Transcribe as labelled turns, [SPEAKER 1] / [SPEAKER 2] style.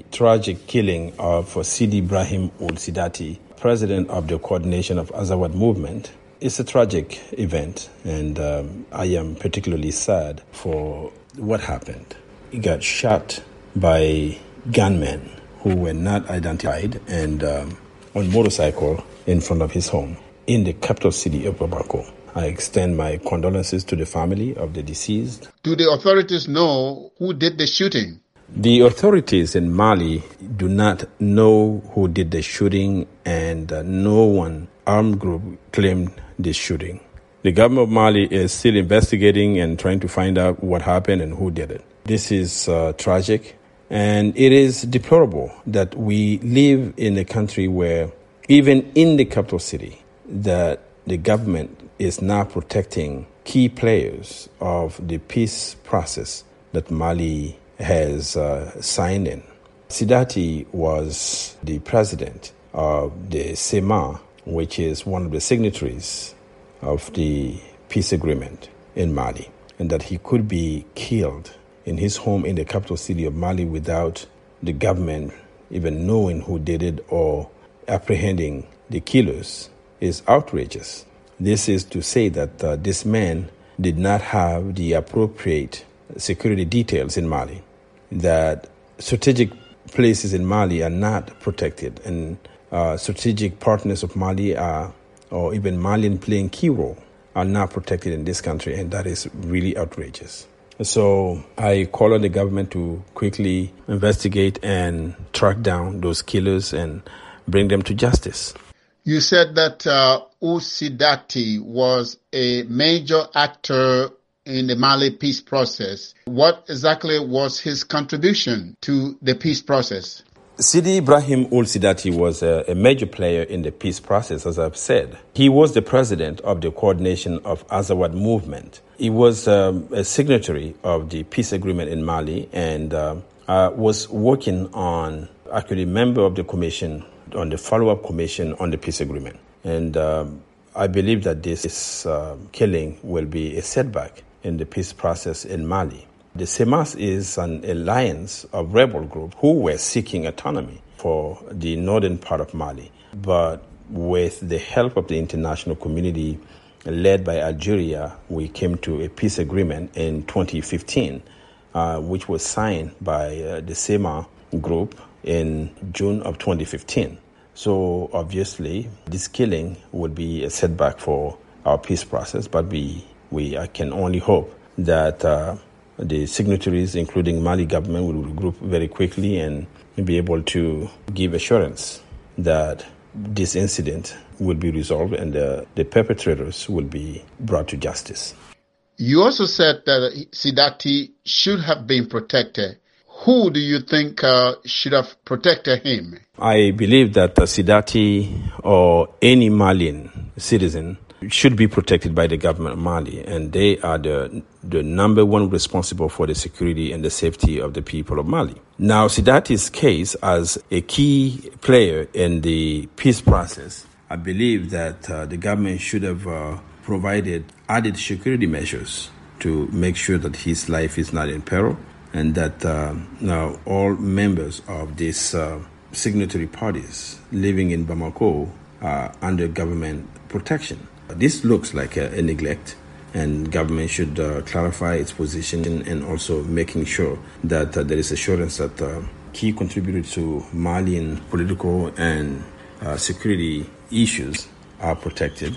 [SPEAKER 1] tragic killing of Sidi Ibrahim Ould Sidati, president of the Coordination of Azawad Movement, is a tragic event, and I am particularly sad for what happened. He got shot by gunmen who were not identified and on motorcycle in front of his home in the capital city of Bamako. I extend my condolences to the family of the deceased.
[SPEAKER 2] Do the authorities know who did the shooting?
[SPEAKER 1] The authorities in Mali do not know who did the shooting, and no one armed group claimed the shooting. The government of Mali is still investigating and trying to find out what happened and who did it. This is tragic, and it is deplorable that we live in a country where, even in the capital city, that the government is now protecting key players of the peace process that Mali has signed in. Sidati was the president of the SEMA, which is one of the signatories of the peace agreement in Mali, and that he could be killed in his home in the capital city of Mali without the government even knowing who did it or apprehending the killers is outrageous. This is to say that this man did not have the appropriate security details in Mali, that strategic places in Mali are not protected, and strategic partners of Mali are, or even Malian playing key role, are not protected in this country, and that is really outrageous. So I call on the government to quickly investigate and track down those killers and bring them to justice.
[SPEAKER 2] You said that Ould Sidati was a major actor in the Mali peace process. What exactly was his contribution to the peace process?
[SPEAKER 1] Sidi Ibrahim Ould Sidati was a major player in the peace process, as I've said. He was the president of the Coordination of Azawad Movement. He was a signatory of the peace agreement in Mali and was working on, actually member of the commission, on the follow-up commission on the peace agreement. And I believe that this killing will be a setback in the peace process in Mali. The SEMAS is an alliance of rebel groups who were seeking autonomy for the northern part of Mali. But with the help of the international community led by Algeria, we came to a peace agreement in 2015, which was signed by the SEMA group in June of 2015. So obviously, this killing would be a setback for our peace process, but I can only hope that the signatories, including Mali government, will regroup very quickly and be able to give assurance that this incident will be resolved and the perpetrators will be brought to justice.
[SPEAKER 2] You also said that Sidati should have been protected. Who do you think should have protected him?
[SPEAKER 1] I believe that Sidati or any Malian citizen should be protected by the government of Mali, and they are the number one responsible for the security and the safety of the people of Mali. Now, Sidati's case as a key player in the peace process, I believe that the government should have provided added security measures to make sure that his life is not in peril, and that now all members of these signatory parties living in Bamako are under government protection. This looks like a neglect, and government should clarify its position and also making sure that there is assurance that key contributors to Malian political and security issues are protected.